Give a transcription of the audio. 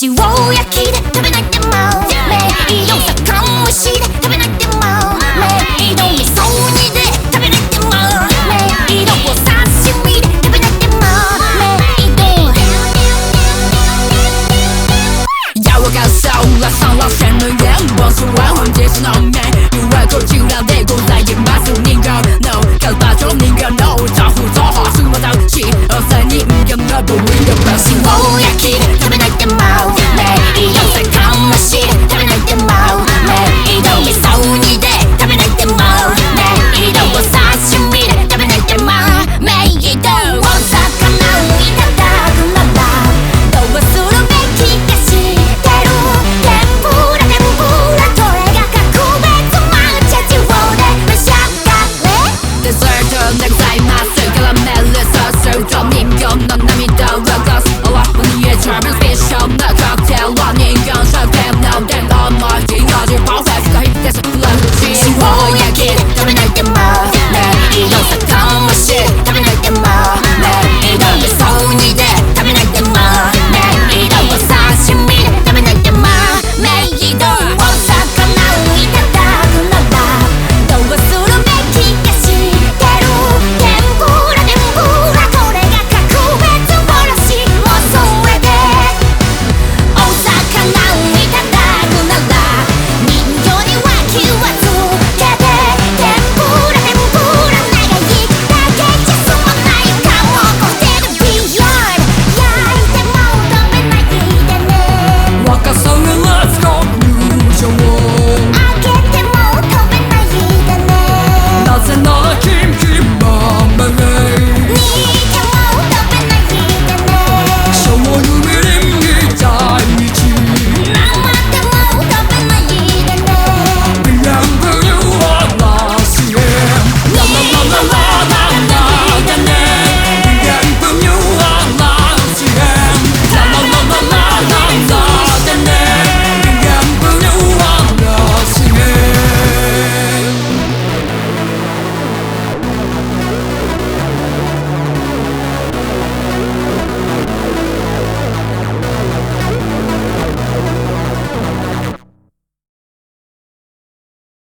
塩焼きで食べないでもメイド酒蒸しで食べないでもメイド味噌煮で食べないでもメイドお刺身で食べないでもメイドやわかさはさらせぬやんボスは本日のメニューはこちらでございます人形のカルパッチョ人形の豆腐とハスのだしおさ人形のブリンド塩焼きで